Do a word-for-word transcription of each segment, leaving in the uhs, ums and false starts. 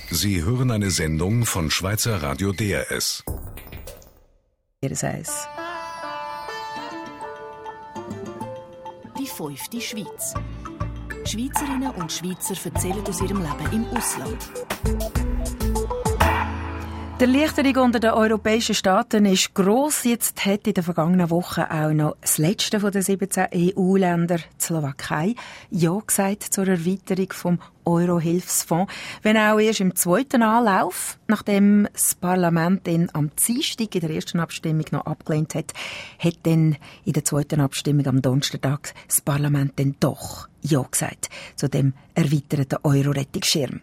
Sie hören eine Sendung von Schweizer Radio D R S. Die fünfte Schweiz. Schweizerinnen und Schweizer erzählen aus ihrem Leben im Ausland. Die Erleichterung unter den europäischen Staaten ist gross. Jetzt hat in der vergangenen Woche auch noch das letzte der siebzehn E U-Länder, die Slowakei, Ja gesagt zur Erweiterung vom Euro-Hilfsfonds. Wenn auch erst im zweiten Anlauf, nachdem das Parlament den am Dienstag in der ersten Abstimmung noch abgelehnt hat, hat dann in der zweiten Abstimmung am Donnerstag das Parlament dann doch Ja gesagt zu dem erweiterten Euro-Rettungsschirm.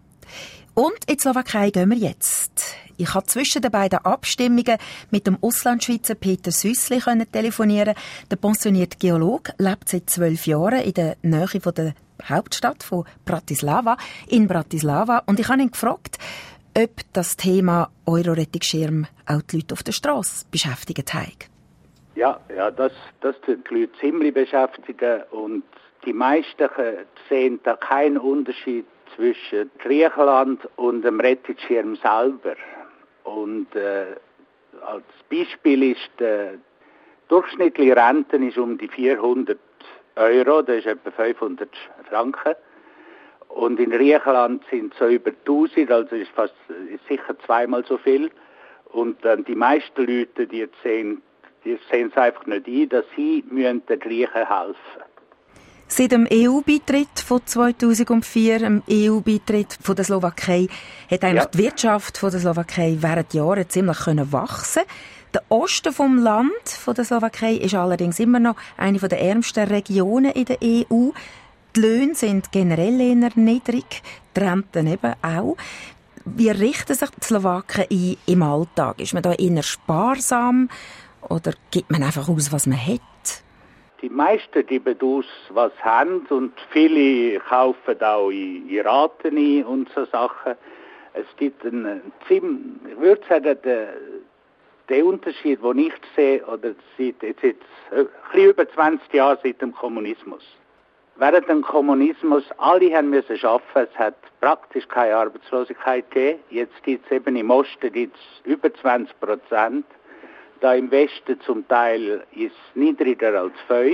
Und in die Slowakei gehen wir jetzt. Ich konnte zwischen den beiden Abstimmungen mit dem Auslandschweizer Peter Süssli telefonieren. Der pensionierte Geologe lebt seit zwölf Jahren in der Nähe von der Hauptstadt von Bratislava, in Bratislava. Und ich habe ihn gefragt, ob das Thema Euro-Rettungsschirm auch die Leute auf der Strasse beschäftigt hat. Ja, ja, das, das tut die Leute ziemlich beschäftigen. Und die meisten sehen da keinen Unterschied zwischen Griechenland und dem Rettungsschirm selber. Und äh, als Beispiel ist die durchschnittliche Rente ist um die vierhundert Euro, das ist etwa fünfhundert Franken. Und in Griechenland sind es so über tausend, also ist fast ist sicher zweimal so viel. Und äh, die meisten Leute, die jetzt sehen, die sehen es einfach nicht ein, dass sie müssen den Griechen helfen müssen. Seit dem E U-Beitritt von zweitausendvier, dem E U-Beitritt von der Slowakei, hat eigentlich ja. die Wirtschaft von der Slowakei während Jahren ziemlich können wachsen. Der Osten vom Land von der Slowakei ist allerdings immer noch eine der ärmsten Regionen in der E U. Die Löhne sind generell eher niedrig, die Renten eben auch. Wie richten sich die Slowaken ein im Alltag? Ist man da eher sparsam oder gibt man einfach aus, was man hat? Die meisten geben aus, was sie haben, und viele kaufen auch in, in Raten ein und so Sachen. Es gibt einen ziemlich, ich würde sagen, den, den Unterschied, den ich sehe, oder seit jetzt, jetzt ein bisschen über zwanzig Jahre seit dem Kommunismus. Während dem Kommunismus, alle haben müssen arbeiten, es hat praktisch keine Arbeitslosigkeit gegeben. Jetzt gibt es eben im Osten gibt's über zwanzig Prozent. Da im Westen zum Teil ist es niedriger als fünf.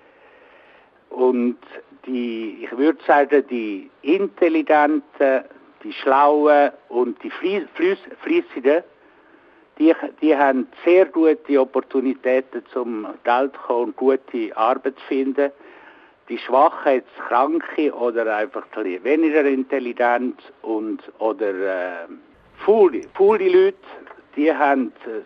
Und die, ich würde sagen, die Intelligenten, die Schlauen und die Fleissigen, die, die haben sehr gute Opportunitäten zum Geld zu kommen und gute Arbeit zu finden. Die Schwachen, jetzt Kranke oder einfach weniger intelligent und oder äh, faule, faule Leute, die haben äh,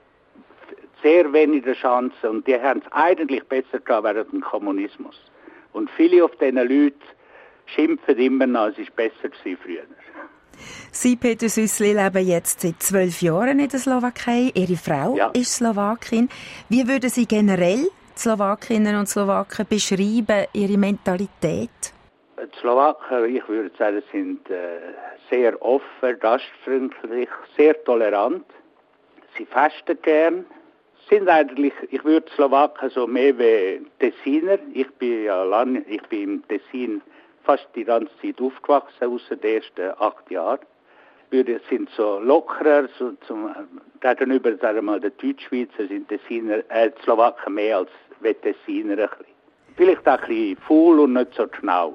sehr wenige Chancen und die haben es eigentlich besser gehabt während dem Kommunismus. Und viele von diesen Leuten schimpfen immer noch, es war besser gewesen früher. Sie, Peter Süssli, leben jetzt seit zwölf Jahren in der Slowakei. Ihre Frau ja. ist Slowakin. Wie würden Sie generell die Slowakinnen und Slowaken beschreiben, ihre Mentalität? Die Slowaken, ich würde sagen, sind äh, sehr offen, gastfreundlich, sehr tolerant. Sie fasten gern. Sind eigentlich, ich würde Slowaken so mehr wie Tessiner. Ich bin ja lange, ich bin im Tessin fast die ganze Zeit aufgewachsen, außer den ersten acht Jahren. Wir sind so lockerer, so zum, gegenüber sagen wir mal, den Deutschschweizer sind Tessiner, äh, die Slowaken mehr als wie Tessiner ein bisschen. Vielleicht auch ein bisschen faul und nicht so genau.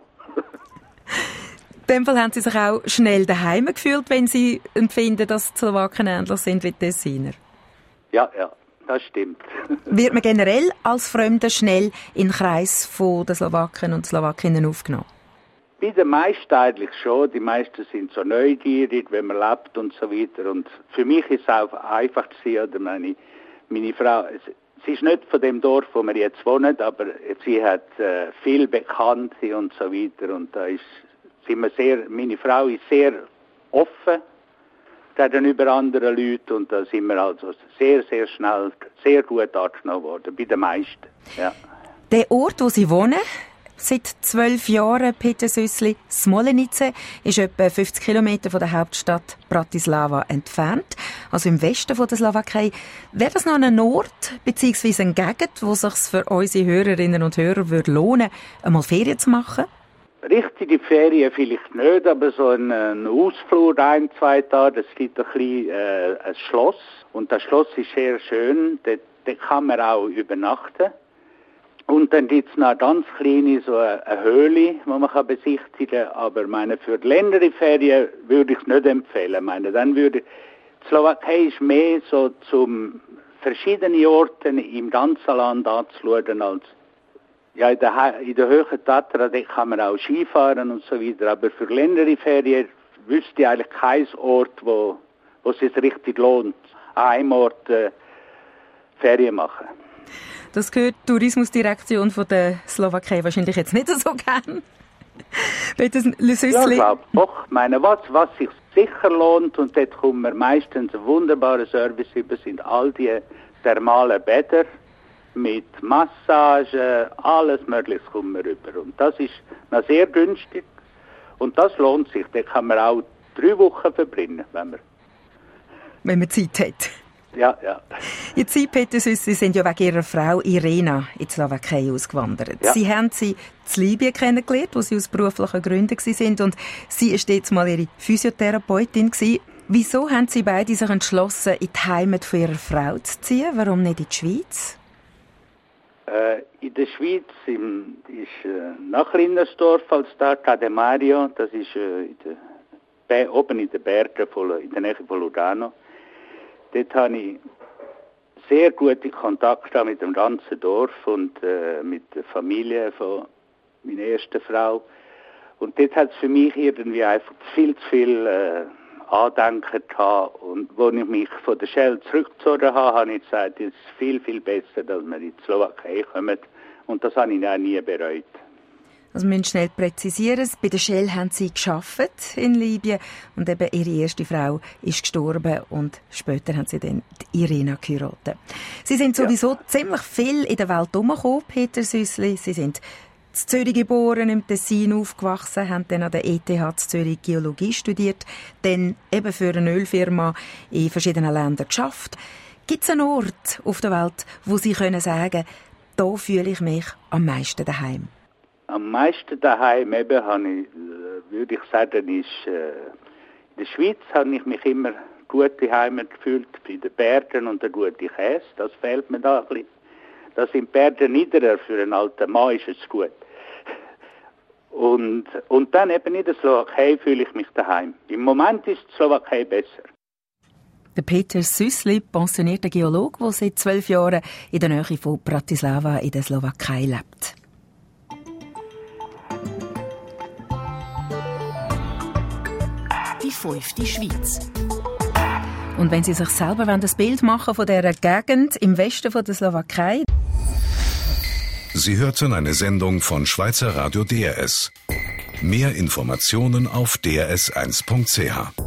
In dem Fall haben Sie sich auch schnell daheim gefühlt, wenn Sie empfinden, dass die Slowaken ähnlich sind wie die Tessiner? Ja, ja. Das stimmt. Wird man generell als Fremder schnell in den Kreis der Slowaken und Slowakinnen aufgenommen? Bei den meisten eigentlich schon. Die meisten sind so neugierig, wenn man lebt und so weiter. Und für mich ist es auch einfach gewesen, oder meine, meine Frau, sie ist nicht von dem Dorf, wo wir jetzt wohnen, aber sie hat äh, viel Bekannte und so weiter. Und da ist, sind wir sehr, meine Frau ist sehr offen gegenüber anderen Leuten und da sind wir also sehr, sehr schnell, sehr gut angenommen worden, bei den meisten. Ja. Der Ort, wo Sie wohnen, seit zwölf Jahren, Peter Süssli, Smolenice, ist etwa fünfzig Kilometer von der Hauptstadt Bratislava entfernt, also im Westen von der Slowakei. Wäre das noch ein Ort, beziehungsweise eine Gegend, wo es sich für unsere Hörerinnen und Hörer würde lohnen, einmal Ferien zu machen? richtige Ferien vielleicht nicht, aber so ein, ein Ausflug ein, zwei Tage, es gibt ein, bisschen, äh, ein Schloss und das Schloss ist sehr schön, dort, dort kann man auch übernachten. Und dann gibt es noch ganz kleine so eine, eine Höhle, die man kann besichtigen kann, aber meine, für die längere Ferien würde ich es nicht empfehlen. Meine, dann würde, die Slowakei ist mehr so zum verschiedene Orte im ganzen Land anzuschauen als ja, in der, in der höheren Tatra, da kann man auch Skifahren und so weiter, aber für längere Ferien wüsste ich eigentlich keinen Ort, wo, wo es sich richtig lohnt, an einem Ort äh, Ferien machen. Das gehört die Tourismusdirektion von der Slowakei wahrscheinlich jetzt nicht so gern. Peter Süssli. Ja, ich glaube doch. Ich meine, was, was sich sicher lohnt, und dort kommen wir meistens einen wunderbaren Service über, sind all die thermalen Bäder mit Massage, alles Mögliche kommen wir rüber. Und das ist noch sehr günstig. Und das lohnt sich. Da kann man auch drei Wochen verbringen, wenn man... Wenn man Zeit hat. Ja, ja. Jetzt Sie, Peter Süssli, sind ja wegen Ihrer Frau Irena in die Slowakei ausgewandert. Ja. Sie haben sie in Libyen kennengelernt, wo Sie aus beruflichen Gründen waren. Und sie war jetzt mal Ihre Physiotherapeutin. Wieso haben Sie beide sich entschlossen, in die Heimat von Ihrer Frau zu ziehen? Warum nicht in die Schweiz? Äh, in der Schweiz im, ist äh, nach Rindersdorf als Starta de Mario, das ist äh, in der, oben in den Bergen, von, in der Nähe von Lugano. Dort habe ich sehr gute Kontakte mit dem ganzen Dorf und äh, mit der Familie von meiner ersten Frau. Und dort hat es für mich irgendwie einfach viel zu viel äh, Andenken gehabt. Und als ich mich von der Shell zurückgezogen habe, habe ich gesagt, es ist viel, viel besser, dass wir in die Slowakei kommen. Und das habe ich auch nie bereut. Also wir müssen schnell präzisieren, bei der Shell haben Sie gearbeitet in Libyen und eben Ihre erste Frau ist gestorben und später haben Sie dann die Irena geheiratet. Sie sind sowieso ja. ziemlich viel in der Welt herumgekommen, Peter Süssli. Sie sind in Zürich geboren, im Tessin aufgewachsen, haben dann an der E T H Zürich Geologie studiert, dann eben für eine Ölfirma in verschiedenen Ländern geschafft. Gibt es einen Ort auf der Welt, wo Sie können sagen, da fühle ich mich am meisten daheim? Am meisten daheim eben, habe ich, würde ich sagen, ist, äh, in der Schweiz habe ich mich immer gut daheim gefühlt, bei den Bergen und der gute Käse. Das fehlt mir da ein bisschen. Das sind Berge niederer, für einen alten Mann ist es gut. Und, und dann eben in der Slowakei fühle ich mich daheim. Im Moment ist die Slowakei besser. Der Peter Süssli, pensionierter Geologe, der seit zwölf Jahren in der Nähe von Bratislava in der Slowakei lebt. Die fünfte Schweiz. Und wenn Sie sich selber ein Bild machen von dieser Gegend im Westen von der Slowakei. Sie hörten eine Sendung von Schweizer Radio D R S. Mehr Informationen auf d r s eins punkt c h.